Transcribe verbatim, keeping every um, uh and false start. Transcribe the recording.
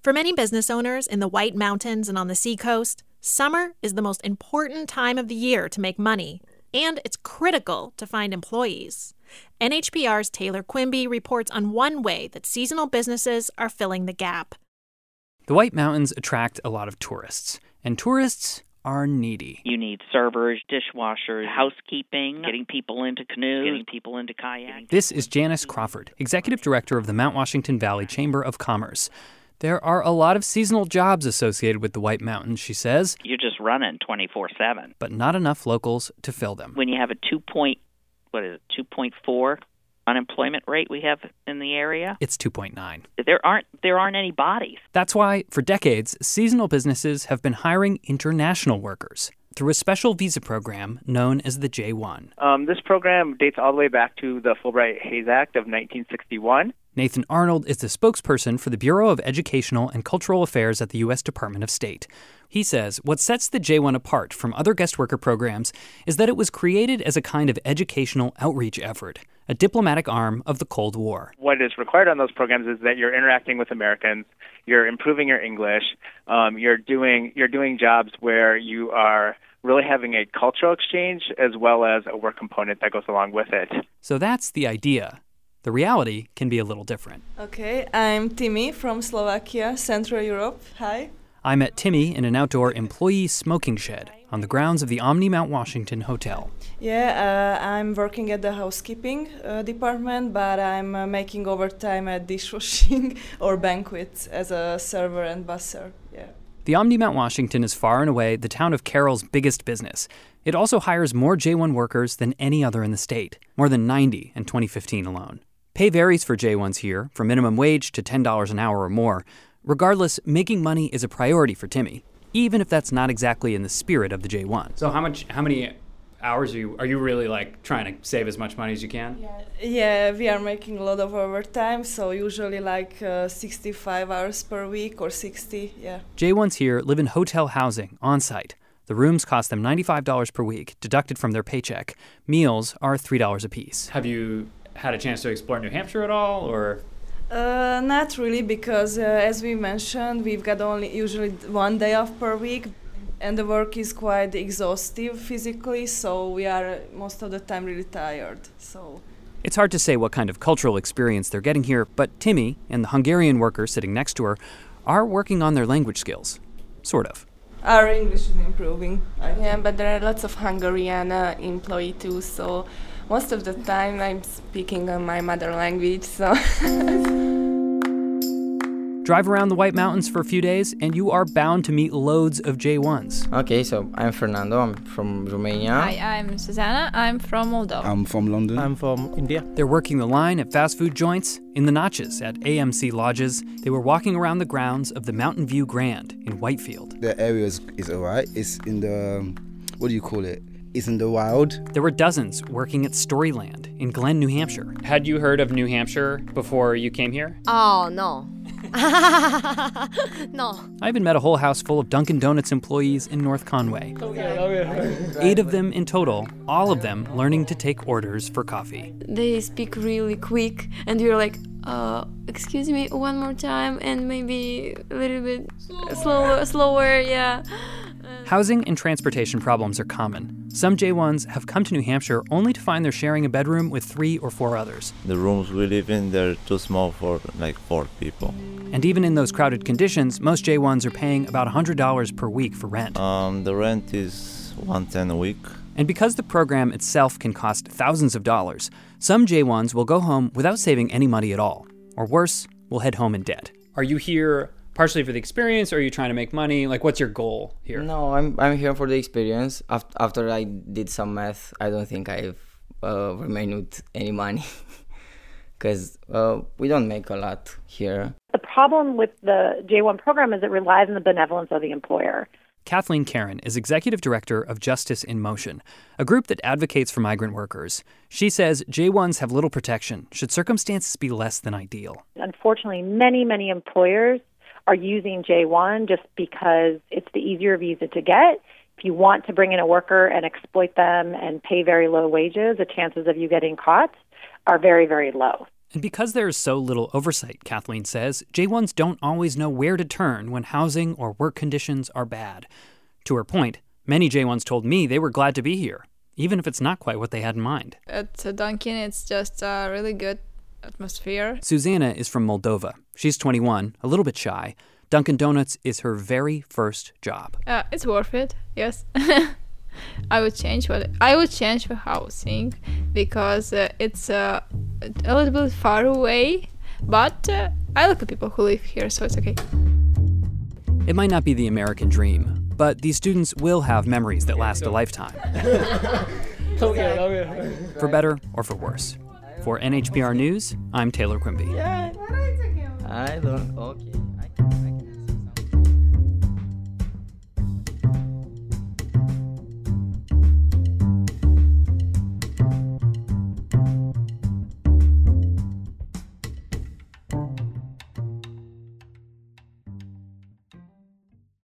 For many business owners in the White Mountains and on the Seacoast, summer is the most important time of the year to make money, and it's critical to find employees. N H P R's Taylor Quimby reports on one way that seasonal businesses are filling the gap. The White Mountains attract a lot of tourists, and tourists are needy. You need servers, dishwashers, housekeeping, getting people into canoes, getting people into kayaks. This is Janice Crawford, Executive Director of the Mount Washington Valley Chamber of Commerce. There are a lot of seasonal jobs associated with the White Mountains, she says. You're just running twenty-four seven. But not enough locals to fill them. When you have a two point, what is it, two point four unemployment rate we have in the area, it's two point nine. There aren't there aren't any bodies. That's why, for decades, seasonal businesses have been hiring international workers through a special visa program known as the J one. Um, this program dates all the way back to the Fulbright-Hays Act of nineteen sixty-one. Nathan Arnold is the spokesperson for the Bureau of Educational and Cultural Affairs at the U S Department of State. He says what sets the J one apart from other guest worker programs is that it was created as a kind of educational outreach effort, a diplomatic arm of the Cold War. What is required on those programs is that you're interacting with Americans, you're improving your English, um, you're doing you're doing jobs where you are really having a cultural exchange as well as a work component that goes along with it. So that's the idea. The reality can be a little different. Okay, I'm Timmy from Slovakia, Central Europe. Hi. I met Timmy in an outdoor employee smoking shed on the grounds of the Omni Mount Washington Hotel. Yeah, uh, I'm working at the housekeeping uh, department, but I'm uh, making overtime at dishwashing or banquets as a server and busser. Yeah. The Omni Mount Washington is far and away the town of Carroll's biggest business. It also hires more J one workers than any other in the state, more than ninety in twenty fifteen alone. Pay varies for J ones here, from minimum wage to ten dollars an hour or more. Regardless, making money is a priority for Timmy, even if that's not exactly in the spirit of the J one. So how much, how many hours are you, are you really like trying to save as much money as you can? Yeah, yeah we are making a lot of overtime, so usually like uh, sixty-five hours per week or sixty, yeah. J ones here live in hotel housing on site. The rooms cost them ninety-five dollars per week, deducted from their paycheck. Meals are three dollars a piece. Have you had a chance to explore New Hampshire at all, or? Uh, not really, because uh, as we mentioned, we've got only usually one day off per week, and the work is quite exhaustive physically, so we are most of the time really tired. So it's hard to say what kind of cultural experience they're getting here, but Timmy and the Hungarian worker sitting next to her are working on their language skills, sort of. Our English is improving. Yeah, but there are lots of Hungarian uh, employees too, so most of the time I'm speaking uh, my mother language, so... Drive around the White Mountains for a few days, and you are bound to meet loads of J ones. Okay, so I'm Fernando. I'm from Romania. Hi, I'm Susanna. I'm from Moldova. I'm from London. I'm from India. They're working the line at fast food joints, in the notches at A M C lodges. They were walking around the grounds of the Mountain View Grand in Whitefield. The area is, is all right. It's in the, what do you call it? It's in the wild. There were dozens working at Storyland in Glen, New Hampshire. Had you heard of New Hampshire before you came here? Oh, no. No. I even met a whole house full of Dunkin' Donuts employees in North Conway. Okay, okay. Eight of them in total, all of them learning to take orders for coffee. They speak really quick, and you're like, uh, excuse me, one more time, and maybe a little bit slower, slower, yeah. Housing and transportation problems are common. Some J ones have come to New Hampshire only to find they're sharing a bedroom with three or four others. The rooms we live in, they're too small for like four people. And even in those crowded conditions, most J ones are paying about one hundred dollars per week for rent. Um, the rent is one hundred ten dollars a week. And because the program itself can cost thousands of dollars, some J ones will go home without saving any money at all. Or worse, will head home in debt. Are you here partially for the experience, or are you trying to make money? Like, what's your goal here? No, I'm I'm here for the experience. After, after I did some math, I don't think I've uh, remained with any money. Because uh, we don't make a lot here. The problem with the J one program is it relies on the benevolence of the employer. Kathleen Karen is executive director of Justice in Motion, a group that advocates for migrant workers. She says J ones have little protection should circumstances be less than ideal. Unfortunately, many, many employers are using J one just because it's the easier visa to get. If you want to bring in a worker and exploit them and pay very low wages, the chances of you getting caught are very, very low. And because there's so little oversight, Kathleen says, J ones don't always know where to turn when housing or work conditions are bad. To her point, many J ones told me they were glad to be here, even if it's not quite what they had in mind. At uh, Dunkin', it's just a really good atmosphere. Susanna is from Moldova. She's twenty-one, a little bit shy. Dunkin' Donuts is her very first job. Uh, it's worth it, yes. I would change what I would change the housing because uh, it's uh, a little bit far away, but uh, I like the people who live here, so it's okay. It might not be the American dream, but these students will have memories that last a lifetime. For better or for worse. For N H P R News, I'm Taylor Quimby. I don't. Okay.